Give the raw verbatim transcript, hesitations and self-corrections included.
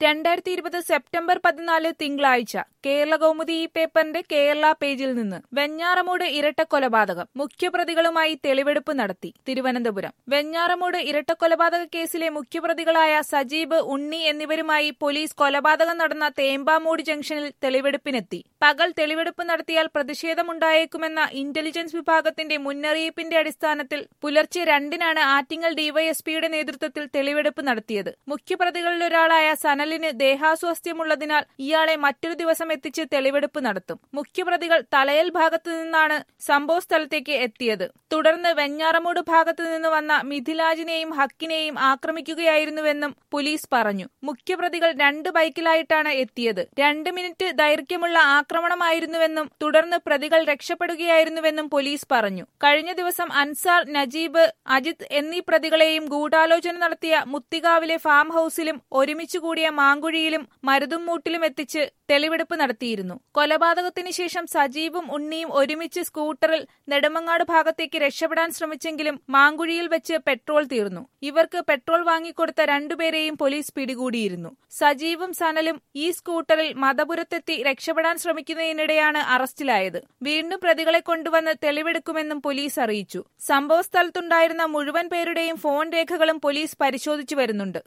രണ്ടായിരത്തി ഇരുപത് സെപ്റ്റംബർ പതിനാല് തിങ്കളാഴ്ച കേരളകൗമുദി ഈ പേപ്പറിന്റെ കേരള പേജിൽ നിന്ന് വെഞ്ഞാറമൂട് ഇരട്ടക്കൊലപാതകം മുഖ്യപ്രതികളുമായി തെളിവെടുപ്പ് നടത്തി. തിരുവനന്തപുരം വെഞ്ഞാറമൂട് ഇരട്ടക്കൊലപാതക കേസിലെ മുഖ്യപ്രതികളായ സജീബ്, ഉണ്ണി എന്നിവരുമായി പോലീസ് കൊലപാതകം നടന്ന തേമ്പാമൂട് ജംഗ്ഷനിൽ തെളിവെടുപ്പിനെത്തി. പകൽ തെളിവെടുപ്പ് നടത്തിയാൽ പ്രതിഷേധമുണ്ടായേക്കുമെന്ന ഇന്റലിജൻസ് വിഭാഗത്തിന്റെ മുന്നറിയിപ്പിന്റെ അടിസ്ഥാനത്തിൽ പുലർച്ചെ രണ്ടിനാണ് ആറ്റിങ്ങൽ ഡിവൈഎസ്പിയുടെ നേതൃത്വത്തിൽ തെളിവെടുപ്പ് നടത്തിയത്. മുഖ്യപ്രതികളിലൊരാളായ സനലിന് ദേഹാസ്വാസ്ഥ്യമുള്ളതിനാൽ ഇയാളെ മറ്റൊരു ദിവസം എത്തിച്ച് തെളിവെടുപ്പ് നടത്തും. മുഖ്യപ്രതികൾ തലയൽ ഭാഗത്തു നിന്നാണ് സംഭവസ്ഥലത്തേക്ക് എത്തിയത്. തുടർന്ന് വെഞ്ഞാറമൂട് ഭാഗത്തു നിന്ന് വന്ന മിഥിലാജിനെയും ഹക്കിനെയും ആക്രമിക്കുകയായിരുന്നുവെന്നും പോലീസ് പറഞ്ഞു. മുഖ്യപ്രതികൾ രണ്ട് ബൈക്കിലായിട്ടാണ് എത്തിയത്. രണ്ട് മിനിറ്റ് ദൈർഘ്യമുള്ള ആക്രമണമായിരുന്നുവെന്നും തുടർന്ന് പ്രതികൾ രക്ഷപ്പെടുകയായിരുന്നുവെന്നും പോലീസ് പറഞ്ഞു. കഴിഞ്ഞ ദിവസം അൻസാർ, നജീബ്, അജിത് എന്നീ പ്രതികളെയും ഗൂഢാലോചന നടത്തിയ മുത്തികാവിലെ ഫാം ഹൌസിലും ഒരുമിച്ചു കൂടിയ മാങ്കുഴിയിലും മരുതുംമൂട്ടിലും എത്തിച്ച് തെളിവെടുപ്പ് നടത്തിയിരുന്നു. കൊലപാതകത്തിന് ശേഷം സജീവും ഉണ്ണിയും ഒരുമിച്ച് സ്കൂട്ടറിൽ നെടുമങ്ങാട് ഭാഗത്തേക്ക് രക്ഷപ്പെടാൻ ശ്രമിച്ചെങ്കിലും മാങ്കുഴിയിൽ വെച്ച് പെട്രോൾ തീർന്നു. ഇവർക്ക് പെട്രോൾ വാങ്ങിക്കൊടുത്ത രണ്ടുപേരെയും പോലീസ് പിടികൂടിയിരുന്നു. സജീവും സനലും ഈ സ്കൂട്ടറിൽ മദപുരത്തെത്തി രക്ഷപ്പെടാൻ ശ്രമിക്കുന്നതിനിടെയാണ് അറസ്റ്റിലായത്. വീണ്ടും പ്രതികളെ കൊണ്ടുവന്ന് തെളിവെടുക്കുമെന്നും പോലീസ് അറിയിച്ചു. സംഭവസ്ഥലത്തുണ്ടായിരുന്ന മുഴുവൻ പേരുടെയും ഫോൺ രേഖകളും പോലീസ് പരിശോധിച്ചു വരുന്നുണ്ട്.